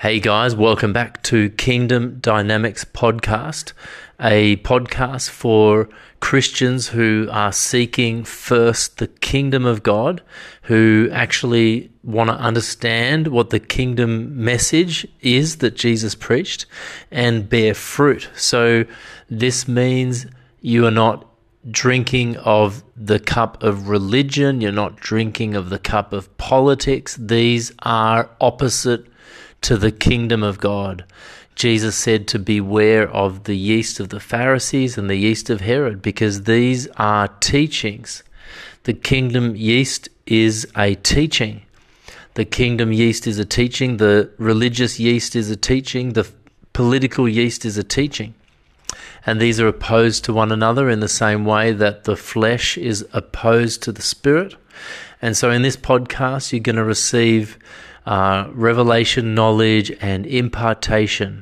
Hey guys, welcome back to Kingdom Dynamics Podcast, a podcast for Christians who are seeking first the kingdom of God, who actually want to understand what the kingdom message is that Jesus preached and bear fruit. So this means you are not drinking of the cup of religion, you're not drinking of the cup of politics. These are opposite to the kingdom of God. Jesus said to beware of the yeast of the Pharisees and the yeast of Herod, because these are teachings. The kingdom yeast is a teaching. The kingdom yeast is a teaching. The religious yeast is a teaching. The political yeast is a teaching. And these are opposed to one another in the same way that the flesh is opposed to the spirit. And so in this podcast, you're going to receive revelation, knowledge, and impartation.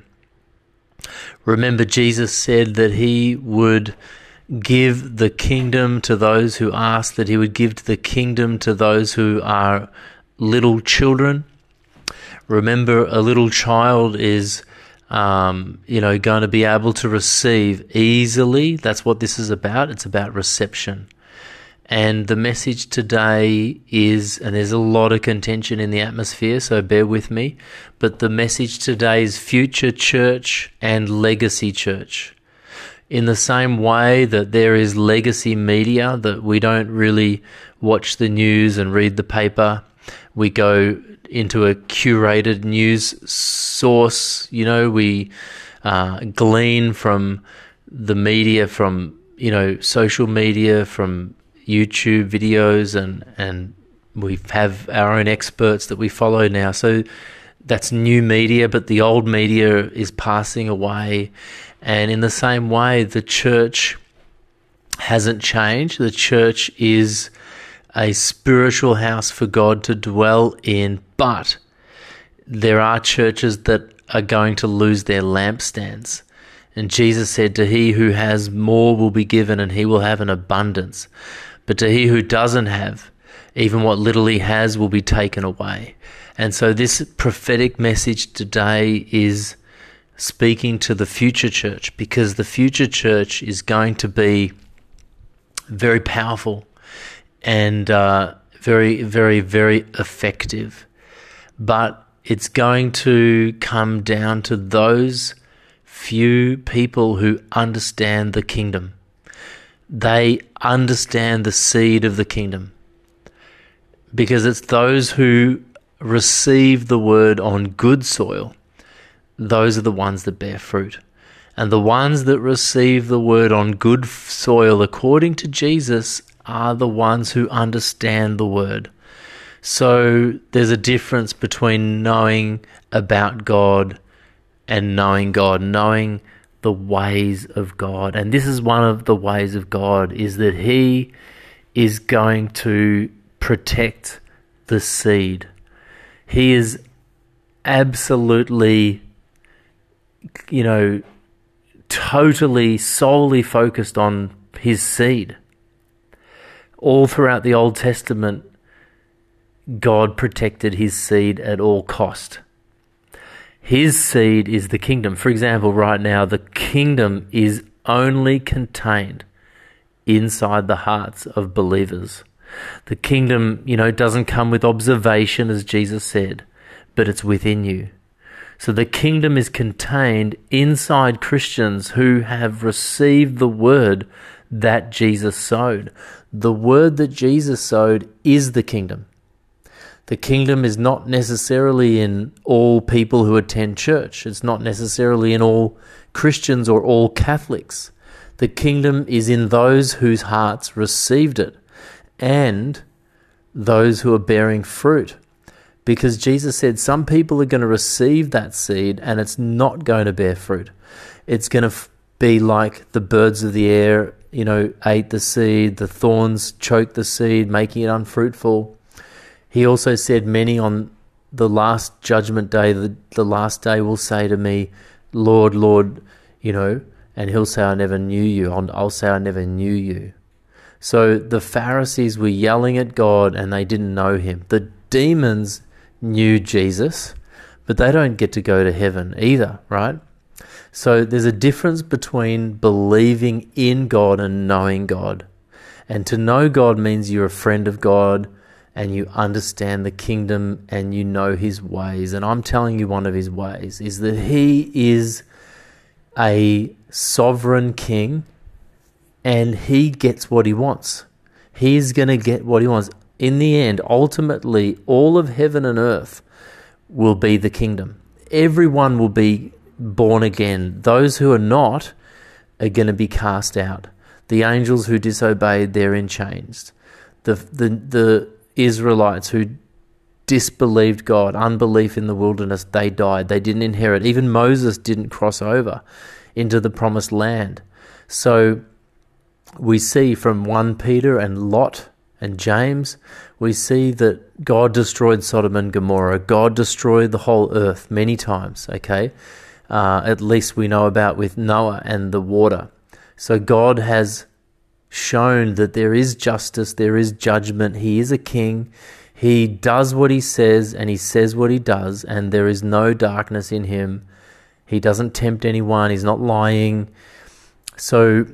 Remember, Jesus said that he would give the kingdom to those who ask, that he would give the kingdom to those who are little children. Remember, a little child is going to be able to receive easily. That's what this is about. It's about reception. And the message today is, and there's a lot of contention in the atmosphere, so bear with me, but the message today is future church and legacy church. In the same way that there is legacy media, that we don't really watch the news and read the paper, we go into a curated news source, we glean from the media, from, social media, from YouTube videos, and we have our own experts that we follow now. So that's new media, but the old media is passing away. And in the same way, the church hasn't changed. The church is a spiritual house for God to dwell in, but there are churches that are going to lose their lampstands. And Jesus said, to he who has more will be given, and he will have an abundance. But to he who doesn't have, even what little he has will be taken away. And so this prophetic message today is speaking to the future church, because the future church is going to be very powerful and very, very, very effective. But it's going to come down to those few people who understand the kingdom. They understand the seed of the kingdom, because it's those who receive the word on good soil. Those are the ones that bear fruit. And the ones that receive the word on good soil, according to Jesus, are the ones who understand the word. So there's a difference between knowing about God and knowing God, knowing the ways of God. And this is one of the ways of God, is that he is going to protect the seed. He is absolutely, totally, solely focused on his seed. All throughout the Old Testament, God protected his seed at all cost. His seed is the kingdom. For example, right now, the kingdom is only contained inside the hearts of believers. The kingdom, doesn't come with observation, as Jesus said, but it's within you. So the kingdom is contained inside Christians who have received the word that Jesus sowed. The word that Jesus sowed is the kingdom. The kingdom is not necessarily in all people who attend church. It's not necessarily in all Christians or all Catholics. The kingdom is in those whose hearts received it and those who are bearing fruit. Because Jesus said some people are going to receive that seed and it's not going to bear fruit. It's going to be like the birds of the air, ate the seed, the thorns choked the seed, making it unfruitful. He also said, many on the last judgment day, the last day will say to me, Lord, Lord, and he'll say, I never knew you. I'll say, I never knew you. So the Pharisees were yelling at God and they didn't know him. The demons knew Jesus, but they don't get to go to heaven either, right? So there's a difference between believing in God and knowing God. And to know God means you're a friend of God and you understand the kingdom and you know his ways. And I'm telling you, one of his ways is that he is a sovereign king and he gets what he wants. He's going to get what he wants. In the end, ultimately, all of heaven and earth will be the kingdom. Everyone will be born again. Those who are not are going to be cast out. The angels who disobeyed, they're in chains. The Israelites who disbelieved God, unbelief in the wilderness, they died. They didn't inherit. Even Moses didn't cross over into the promised land. So we see from 1 Peter and Lot and James, we see that God destroyed Sodom and Gomorrah. God destroyed the whole earth many times, okay? At least we know about with Noah and the water. So God has shown that there is justice, there is judgment. He is a king. He does what he says and he says what he does, and there is no darkness in him. He doesn't tempt anyone. He's not lying. So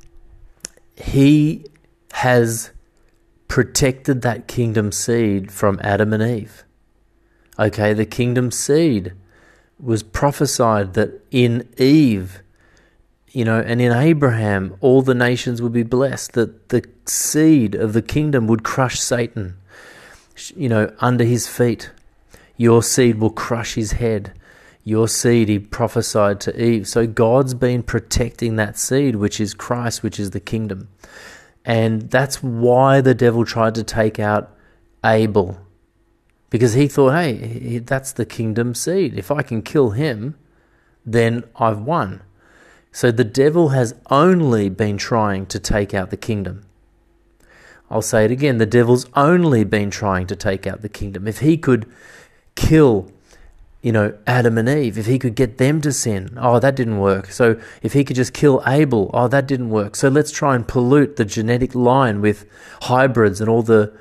he has protected that kingdom seed from Adam and Eve. Okay, the kingdom seed was prophesied that in Eve, and in Abraham, all the nations would be blessed, that the seed of the kingdom would crush Satan, under his feet. Your seed will crush his head. Your seed, he prophesied to Eve. So God's been protecting that seed, which is Christ, which is the kingdom. And that's why the devil tried to take out Abel. Because he thought, hey, that's the kingdom seed. If I can kill him, then I've won. So the devil has only been trying to take out the kingdom. I'll say it again. The devil's only been trying to take out the kingdom. If he could kill, Adam and Eve, if he could get them to sin, that didn't work. So if he could just kill Abel, that didn't work. So let's try and pollute the genetic line with hybrids and all the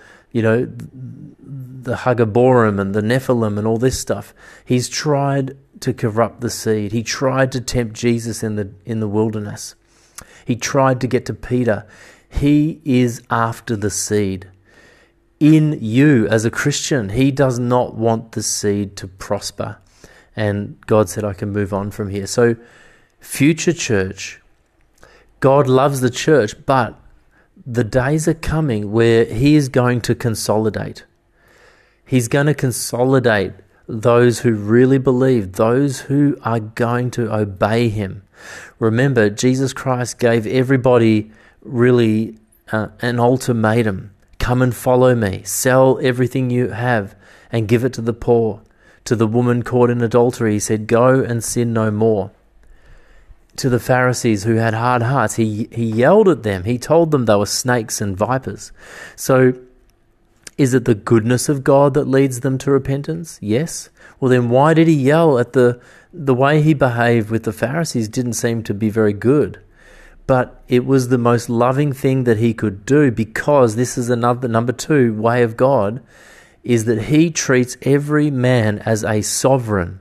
Hagaborim and the Nephilim and all this stuff. He's tried to corrupt the seed. He tried to tempt Jesus in the wilderness. He tried to get to Peter. He is after the seed. In you as a Christian, he does not want the seed to prosper. And God said, I can move on from here. So future church, God loves the church, but the days are coming where he is going to consolidate. He's going to consolidate those who really believe, those who are going to obey him. Remember, Jesus Christ gave everybody really an ultimatum. Come and follow me. Sell everything you have and give it to the poor. To the woman caught in adultery, he said, go and sin no more. To the Pharisees who had hard hearts, he yelled at them. He told them they were snakes and vipers. So is it the goodness of God that leads them to repentance? Yes. Well, then why did he yell at the way he behaved with the Pharisees didn't seem to be very good. But it was the most loving thing that he could do, because this is another, number 2, way of God, is that he treats every man as a sovereign.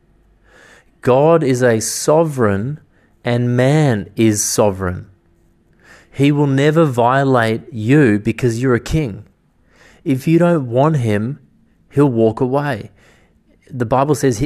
God is a sovereign and man is sovereign. He will never violate you because you're a king. If you don't want him, he'll walk away. The Bible says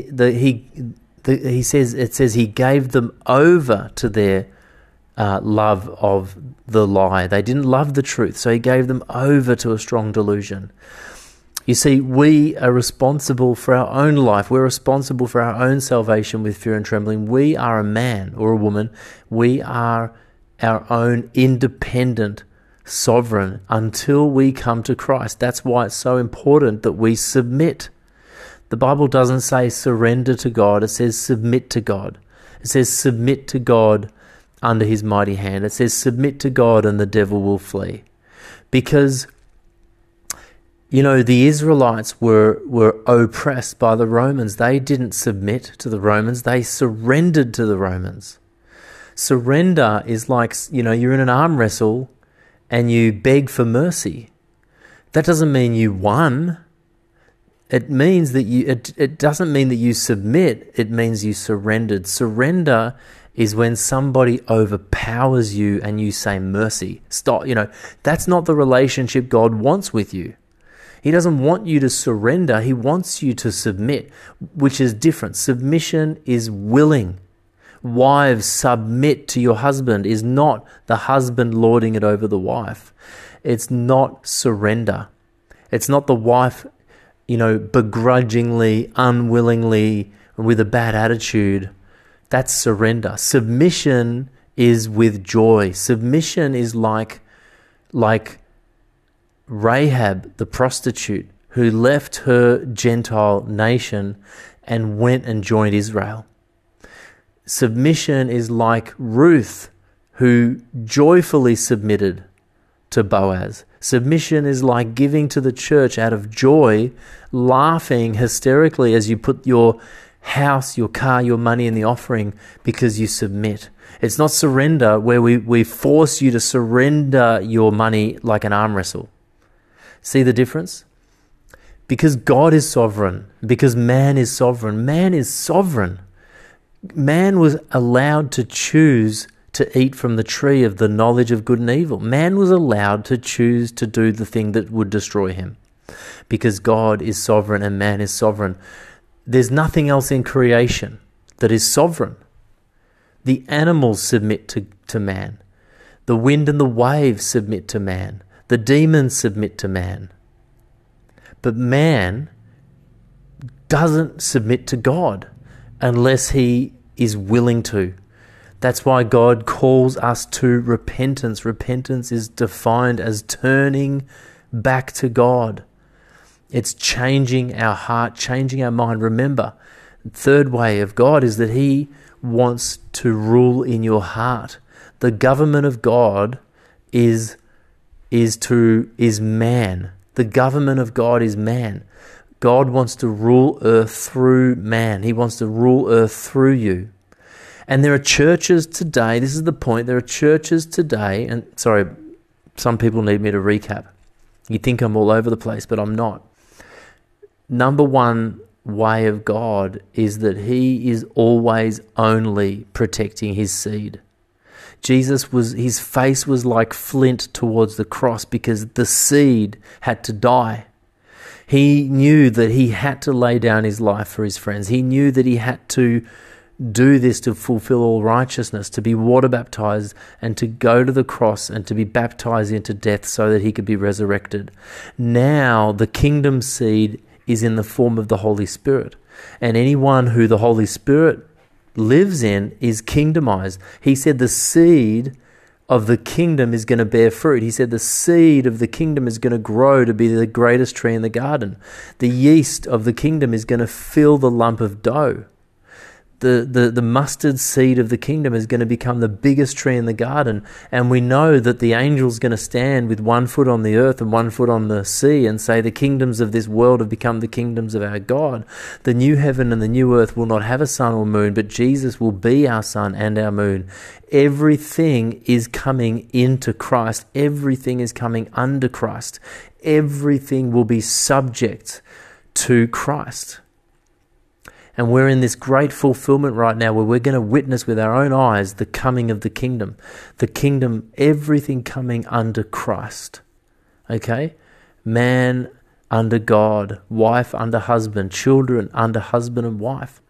it says he gave them over to their love of the lie. They didn't love the truth, so he gave them over to a strong delusion. You see, we are responsible for our own life. We're responsible for our own salvation with fear and trembling. We are a man or a woman. We are our own independent sovereign until we come to Christ. That's why it's so important that we submit. The Bible doesn't say surrender to God. It says submit to God. It says submit to God under his mighty hand. It says submit to God and the devil will flee. Because the Israelites were oppressed by the Romans. They didn't submit to the Romans. They surrendered to the Romans. Surrender is like, you're in an arm wrestle and you beg for mercy. That doesn't mean you won. It means that it doesn't mean that you submit, it means you surrendered. Surrender is when somebody overpowers you and you say mercy. Stop, that's not the relationship God wants with you. He doesn't want you to surrender, he wants you to submit, which is different. Submission is willing. Wives, submit to your husband is not the husband lording it over the wife. It's not surrender. It's not the wife begrudgingly, unwillingly, with a bad attitude. That's surrender. Submission is with joy. Submission is like Rahab, the prostitute, who left her Gentile nation and went and joined Israel. Submission is like Ruth, who joyfully submitted to Boaz. Submission is like giving to the church out of joy, laughing hysterically as you put your house, your car, your money in the offering because you submit. It's not surrender where we force you to surrender your money like an arm wrestle. See the difference? Because God is sovereign, because man is sovereign. Man is sovereign. Man was allowed to choose to eat from the tree of the knowledge of good and evil. Man was allowed to choose to do the thing that would destroy him because God is sovereign and man is sovereign. There's nothing else in creation that is sovereign. The animals submit to man. The wind and the waves submit to man. The demons submit to man. But man doesn't submit to God unless he is willing to. That's why God calls us to repentance. Repentance is defined as turning back to God. It's changing our heart, changing our mind. Remember, the third way of God is that he wants to rule in your heart. The government of God is man. The government of God is man. God wants to rule earth through man. He wants to rule earth through you. And there are churches today, this is the point, there are churches today, and sorry, some people need me to recap. You think I'm all over the place, but I'm not. Number one way of God is that he is always only protecting his seed. His face was like flint towards the cross because the seed had to die. He knew that he had to lay down his life for his friends. He knew that he had to do this to fulfill all righteousness, to be water baptized and to go to the cross and to be baptized into death so that he could be resurrected. Now the kingdom seed is in the form of the Holy Spirit. And anyone who the Holy Spirit lives in is kingdomized. He said the seed of the kingdom is going to bear fruit. He said the seed of the kingdom is going to grow to be the greatest tree in the garden. The yeast of the kingdom is going to fill the lump of dough. The mustard seed of the kingdom is going to become the biggest tree in the garden. And we know that the angel's going to stand with 1 foot on the earth and 1 foot on the sea and say the kingdoms of this world have become the kingdoms of our God. The new heaven and the new earth will not have a sun or moon, but Jesus will be our sun and our moon. Everything is coming into Christ. Everything is coming under Christ. Everything will be subject to Christ. And we're in this great fulfillment right now where we're going to witness with our own eyes the coming of the kingdom. The kingdom, everything coming under Christ. Okay? Man under God, wife under husband, children under husband and wife.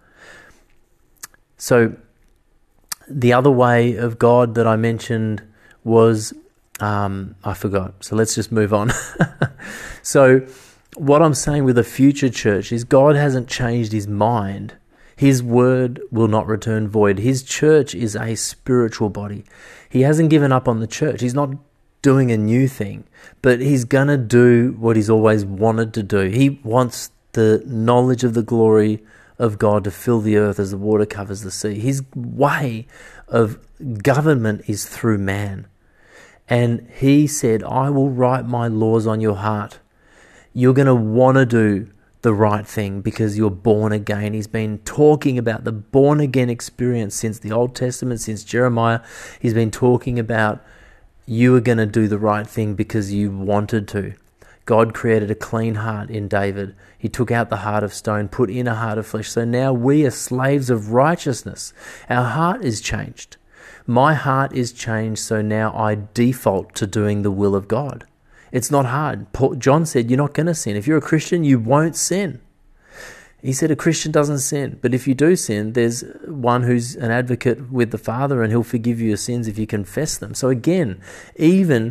So the other way of God that I mentioned was, I forgot. So let's just move on. So what I'm saying with a future church is God hasn't changed his mind. His word will not return void. His church is a spiritual body. He hasn't given up on the church. He's not doing a new thing, but he's going to do what he's always wanted to do. He wants the knowledge of the glory of God to fill the earth as the water covers the sea. His way of government is through man. And he said, I will write my laws on your heart. You're going to want to do the right thing because you're born again. He's been talking about the born again experience since the Old Testament, since Jeremiah. He's been talking about you are going to do the right thing because you wanted to. God created a clean heart in David. He took out the heart of stone, put in a heart of flesh. So now we are slaves of righteousness. Our heart is changed. My heart is changed, so now I default to doing the will of God. It's not hard. John said, you're not going to sin. If you're a Christian, you won't sin. He said a Christian doesn't sin, but if you do sin, there's one who's an advocate with the Father, and he'll forgive you your sins if you confess them. So again, even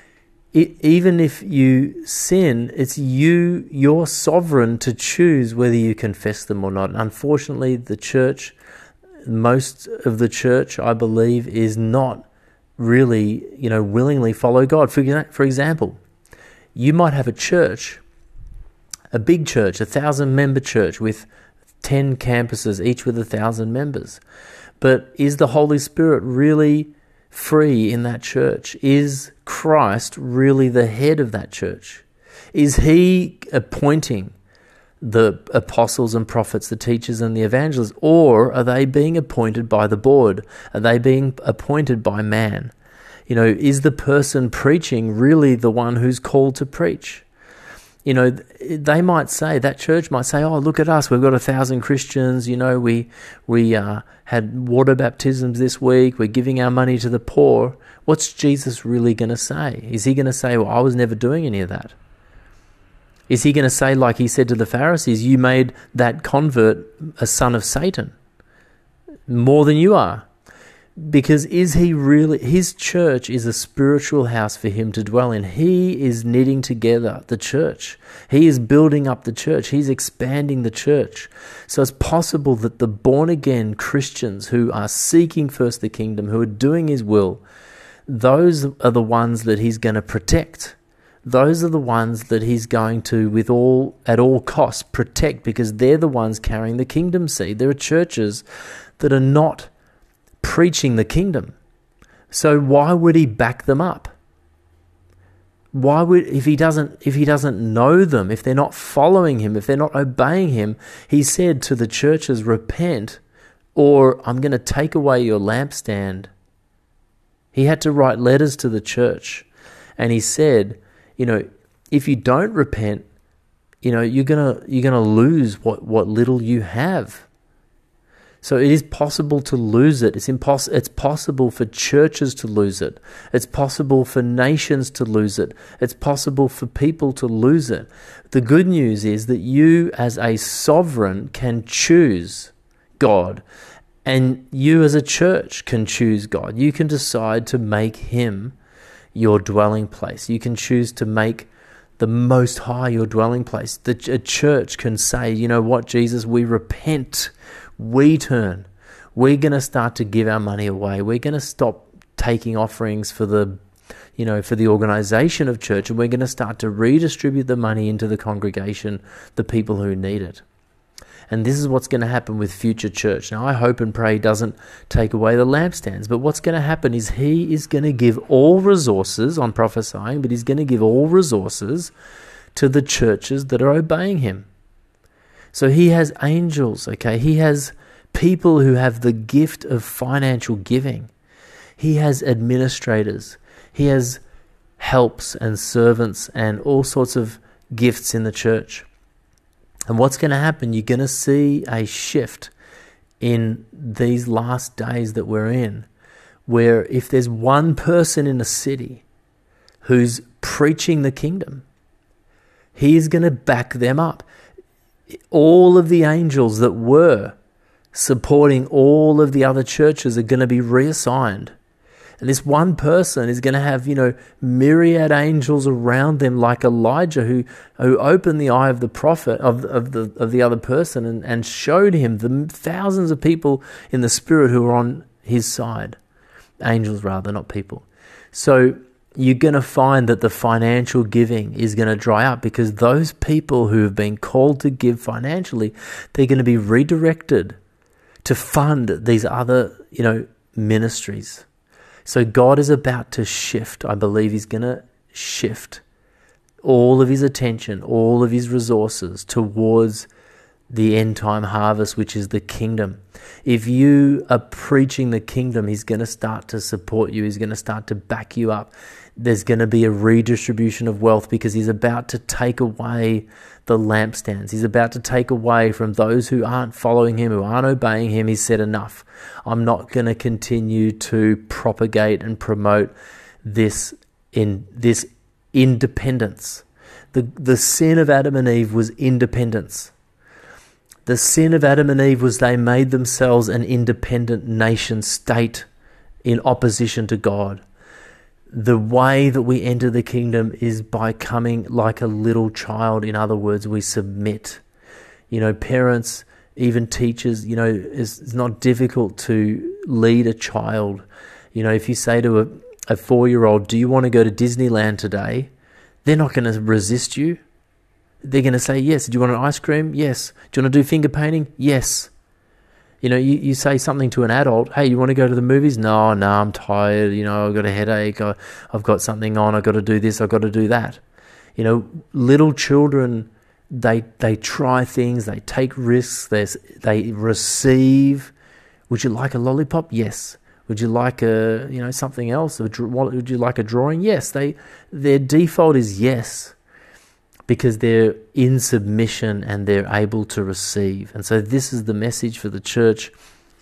if you sin, it's you're sovereign to choose whether you confess them or not. And unfortunately, the church, most of the church, I believe, is not really, willingly follow God. For example, you might have a church, a big church, 1,000-member church with 10 campuses, each with 1,000 members. But is the Holy Spirit really free in that church? Is Christ really the head of that church? Is he appointing the apostles and prophets, the teachers and the evangelists, or are they being appointed by the board? Are they being appointed by man? Is the person preaching really the one who's called to preach? They might say, that church might say, oh, look at us, we've got 1,000 Christians, we had water baptisms this week, we're giving our money to the poor. What's Jesus really going to say? Is he going to say, well, I was never doing any of that? Is he going to say, like he said to the Pharisees, you made that convert a son of Satan more than you are? Because is he really, his church is a spiritual house for him to dwell in. He is knitting together the church. He is building up the church. He's expanding the church. So it's possible that the born-again Christians who are seeking first the kingdom, who are doing his will, those are the ones that he's going to protect. Those are the ones that he's going to, at all costs, protect, because they're the ones carrying the kingdom seed. There are churches that are not preaching the kingdom. So why would he back them up? Why would, if he doesn't know them, if they're not following him, if they're not obeying him? He said to the churches, repent, or I'm going to take away your lampstand. He had to write letters to the church, and he said, if you don't repent, you're gonna lose what little you have. So it is possible to lose it. It's possible for churches to lose it. It's possible for nations to lose it. It's possible for people to lose it. The good news is that you as a sovereign can choose God, and you as a church can choose God. You can decide to make him your dwelling place. You can choose to make the Most High your dwelling place. A church can say, you know what, Jesus, we repent. We turn. We're going to start to give our money away. We're going to stop taking offerings for the organization of church, and we're going to start to redistribute the money into the congregation, the people who need it. And this is what's going to happen with future church. Now, I hope and pray he doesn't take away the lampstands, but what's going to happen is he is going to give all resources, I'm prophesying, but he's going to give all resources to the churches that are obeying him. So he has angels, okay? He has people who have the gift of financial giving. He has administrators. He has helps and servants and all sorts of gifts in the church. And what's going to happen? You're going to see a shift in these last days that we're in, where if there's one person in a city who's preaching the kingdom, he's going to back them up. All of the angels that were supporting all of the other churches are going to be reassigned. And this one person is going to have, myriad angels around them, like Elijah, who opened the eye of the prophet of the other person and showed him the thousands of people in the spirit who were on his side. Angels rather, not people. So you're going to find that the financial giving is going to dry up, because those people who have been called to give financially, they're going to be redirected to fund these other, ministries. So God is about to shift. I believe he's going to shift all of his attention, all of his resources towards the end time harvest, which is the kingdom. If you are preaching the kingdom, he's going to start to support you. He's going to start to back you up. There's going to be a redistribution of wealth because he's about to take away the lampstands. He's about to take away from those who aren't following him, who aren't obeying him. He said, enough. I'm not going to continue to propagate and promote this independence. The sin of Adam and Eve was independence. The sin of Adam and Eve was they made themselves an independent nation state in opposition to God. The way that we enter the kingdom is by coming like a little child. In other words, we submit. Parents, even teachers, it's not difficult to lead a child. If you say to a 4-year-old, do you want to go to Disneyland today? They're not going to resist you. They're going to say yes. Do you want an ice cream? Yes. Do you want to do finger painting? Yes. You say something to an adult, hey, you want to go to the movies? No, I'm tired. I've got a headache. I've got something on. I've got to do this. I've got to do that. Little children, they try things. They take risks. They receive. Would you like a lollipop? Yes. Would you like something else? Would you like a drawing? Yes. Their default is yes, because they're in submission and they're able to receive. And so this is the message for the church.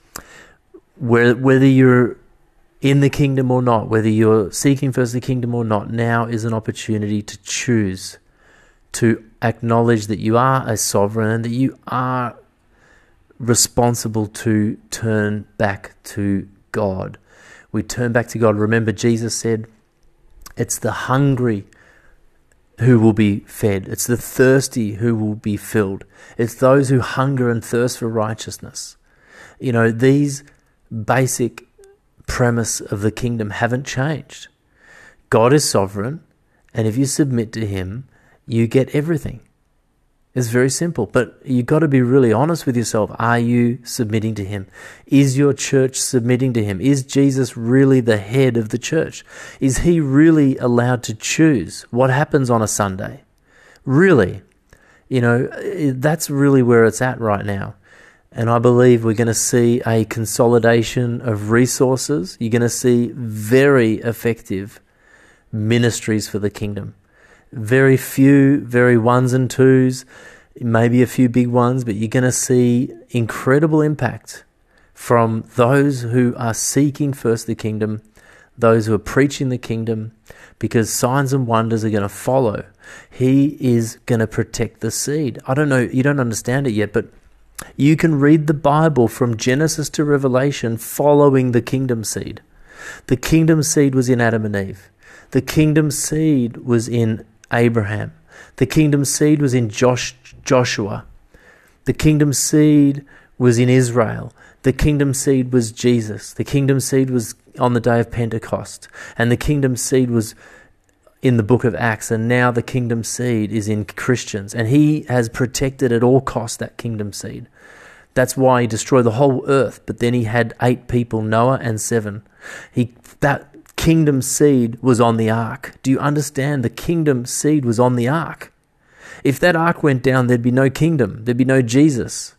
Whether you're in the kingdom or not, whether you're seeking first the kingdom or not, now is an opportunity to choose to acknowledge that you are a sovereign and that you are responsible to turn back to God. We turn back to God. Remember, Jesus said, it's the hungry who will be fed. It's the thirsty who will be filled. It's those who hunger and thirst for righteousness. These basic premise of the kingdom haven't changed. God is sovereign, and if you submit to him, you get everything. It's very simple, but you've got to be really honest with yourself. Are you submitting to him? Is your church submitting to him? Is Jesus really the head of the church? Is he really allowed to choose what happens on a Sunday? Really? That's really where it's at right now. And I believe we're going to see a consolidation of resources. You're going to see very effective ministries for the kingdom. Very few, very ones and twos, maybe a few big ones, but you're going to see incredible impact from those who are seeking first the kingdom, those who are preaching the kingdom, because signs and wonders are going to follow. He is going to protect the seed. I don't know, you don't understand it yet, but you can read the Bible from Genesis to Revelation following the kingdom seed. The kingdom seed was in Adam and Eve. The kingdom seed was in Abraham. The kingdom seed was in Joshua. The kingdom seed was in Israel. The kingdom seed was Jesus. The kingdom seed was on the day of Pentecost. And the kingdom seed was in the book of Acts. And now the kingdom seed is in Christians. And he has protected at all costs that kingdom seed. That's why he destroyed the whole earth. But then he had 8 people, Noah and 7. That kingdom seed was on the ark. Do you understand? The kingdom seed was on the ark. If that ark went down, there'd be no kingdom. There'd be no Jesus.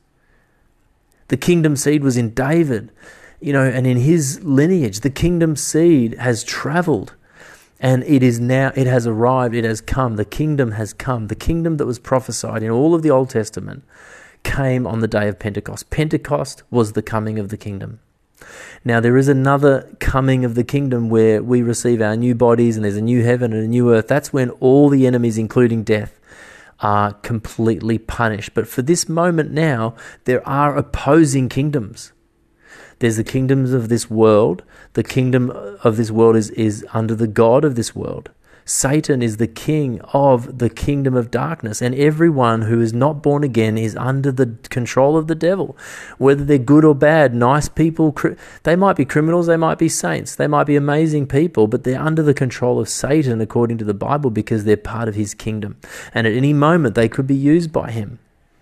The kingdom seed was in David, and in his lineage. The kingdom seed has traveled, and it has arrived, it has come. The kingdom has come. The kingdom that was prophesied in all of the Old Testament came on the day of Pentecost. Pentecost was the coming of the kingdom. Now, there is another coming of the kingdom where we receive our new bodies and there's a new heaven and a new earth. That's when all the enemies, including death, are completely punished. But for this moment now, there are opposing kingdoms. There's the kingdoms of this world. The kingdom of this world is under the god of this world. Satan is the king of the kingdom of darkness, and everyone who is not born again is under the control of the devil. Whether they're good or bad, nice people, they might be criminals, they might be saints, they might be amazing people, but they're under the control of Satan according to the Bible because they're part of his kingdom. And at any moment they could be used by him.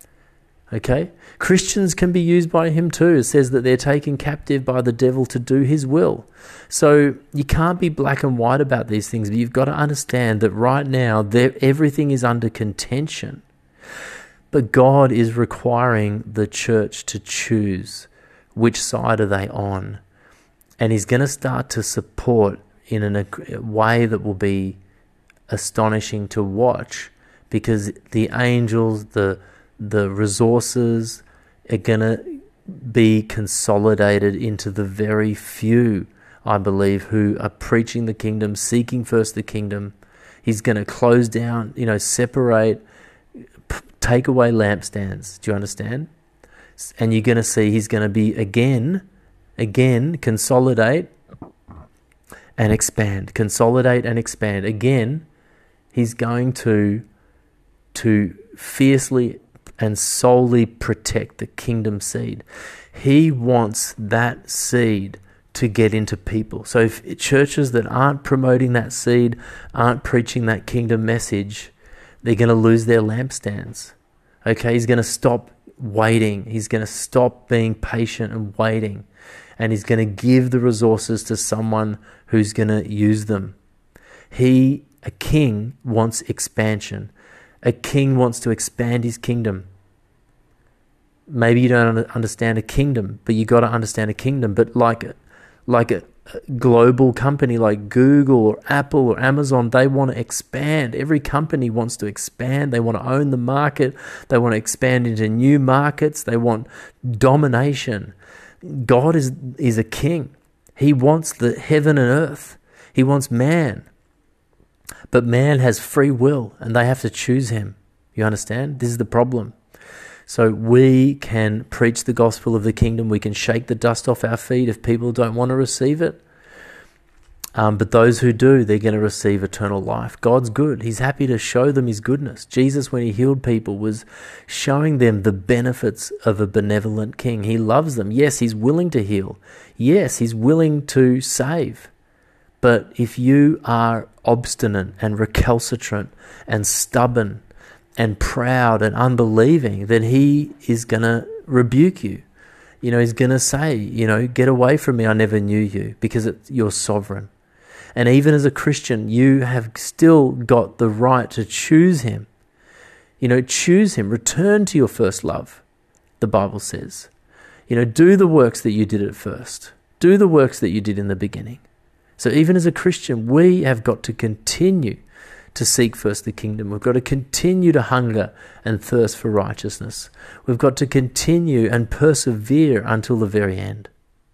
Okay? Christians can be used by him too. It says that they're taken captive by the devil to do his will. So you can't be black and white about these things, but you've got to understand that right now everything is under contention. But God is requiring the church to choose which side are they on. And he's going to start to support in a way that will be astonishing to watch, because the angels, the resources are going to be consolidated into the very few, I believe, who are preaching the kingdom, seeking first the kingdom. He's going to close down, separate, take away lampstands. Do you understand? And you're going to see he's going to be again, consolidate and expand. Consolidate and expand. Again, he's going to fiercely and solely protect the kingdom seed. He wants that seed to get into people. So if churches that aren't promoting that seed, aren't preaching that kingdom message, they're going to lose their lampstands. Okay, he's going to stop waiting. He's going to stop being patient and waiting. And he's going to give the resources to someone who's going to use them. A king wants expansion. A king wants to expand his kingdom. Maybe you don't understand a kingdom, but you got to understand a kingdom. But like a global company like Google or Apple or Amazon, they want to expand. Every company wants to expand. They want to own the market. They want to expand into new markets. They want domination. God is a king. He wants the heaven and earth. He wants man. But man has free will and they have to choose him. You understand? This is the problem. So we can preach the gospel of the kingdom. We can shake the dust off our feet if people don't want to receive it. But those who do, they're going to receive eternal life. God's good. He's happy to show them his goodness. Jesus, when he healed people, was showing them the benefits of a benevolent king. He loves them. Yes, he's willing to heal. Yes, he's willing to save. But if you are obstinate and recalcitrant and stubborn and proud and unbelieving, then he is going to rebuke you. He's going to say, get away from me, I never knew you, because you're sovereign. And even as a Christian, you have still got the right to choose him. Choose him. Return to your first love, the Bible says. Do the works that you did at first. Do the works that you did in the beginning. So even as a Christian, we have got to continue to seek first the kingdom. We've got to continue to hunger and thirst for righteousness. We've got to continue and persevere until the very end.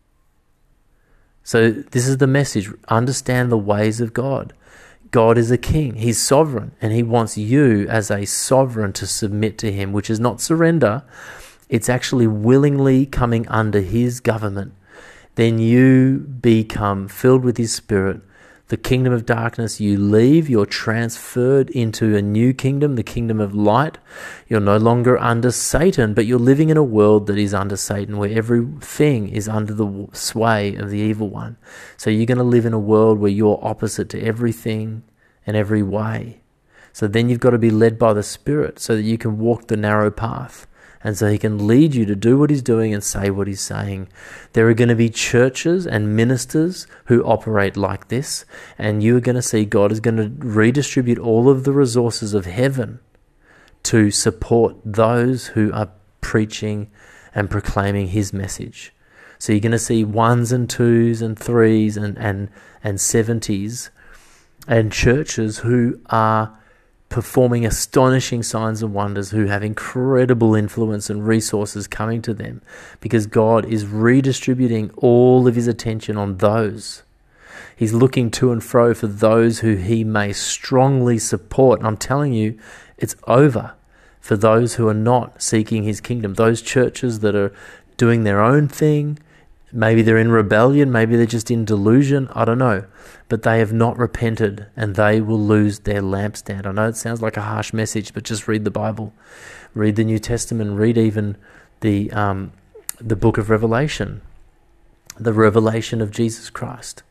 So this is the message. Understand the ways of God. God is a king. He's sovereign, and he wants you as a sovereign to submit to him, which is not surrender. It's actually willingly coming under his government. Then you become filled with his spirit. The kingdom of darkness, you leave, you're transferred into a new kingdom, the kingdom of light. You're no longer under Satan, but you're living in a world that is under Satan, where everything is under the sway of the evil one. So you're going to live in a world where you're opposite to everything and every way. So then you've got to be led by the Spirit so that you can walk the narrow path. And so he can lead you to do what he's doing and say what he's saying. There are going to be churches and ministers who operate like this. And you are going to see God is going to redistribute all of the resources of heaven to support those who are preaching and proclaiming his message. So you're going to see 1s and 2s and 3s and 70s and churches who are performing astonishing signs and wonders, who have incredible influence and resources coming to them, because God is redistributing all of his attention on those. He's looking to and fro for those who he may strongly support. And I'm telling you, it's over for those who are not seeking his kingdom. Those churches that are doing their own thing, maybe they're in rebellion, maybe they're just in delusion, I don't know. But they have not repented, and they will lose their lampstand. I know it sounds like a harsh message, but just read the Bible. Read the New Testament. Read even the book of Revelation, the revelation of Jesus Christ.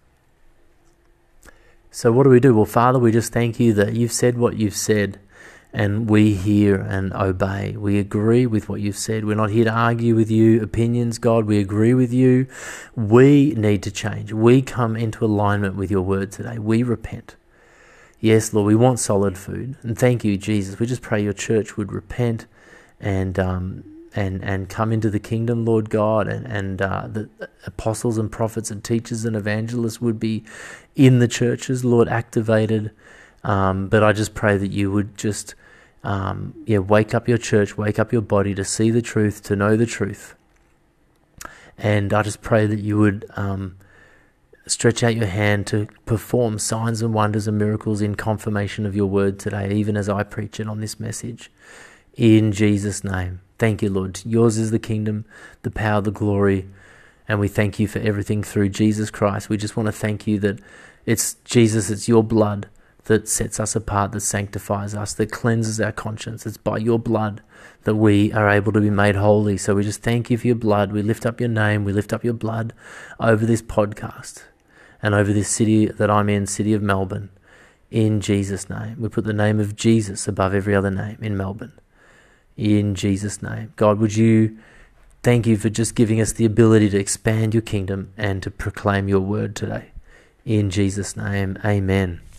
So what do? Well, Father, we just thank you that you've said what you've said, and we hear and obey. We agree with what you've said. We're not here to argue with you opinions, God. We agree with you. We need to change. We come into alignment with your word today. We repent. Yes, Lord, we want solid food. And thank you, Jesus. We just pray your church would repent and come into the kingdom, Lord God, and the apostles and prophets and teachers and evangelists would be in the churches, Lord, activated. But I just pray that you would just wake up your church, wake up your body to see the truth, to know the truth. And I just pray that you would stretch out your hand to perform signs and wonders and miracles in confirmation of your word today, even as I preach it on this message. In Jesus' name. Thank you, Lord. Yours is the kingdom, the power, the glory, and we thank you for everything through Jesus Christ. We just want to thank you that it's Jesus, it's your blood that sets us apart, that sanctifies us, that cleanses our conscience. It's by your blood that we are able to be made holy. So we just thank you for your blood. We lift up your name. We lift up your blood over this podcast and over this city that I'm in, city of Melbourne. In Jesus' name. We put the name of Jesus above every other name in Melbourne. In Jesus' name. God, would you thank you for just giving us the ability to expand your kingdom and to proclaim your word today. In Jesus' name, amen.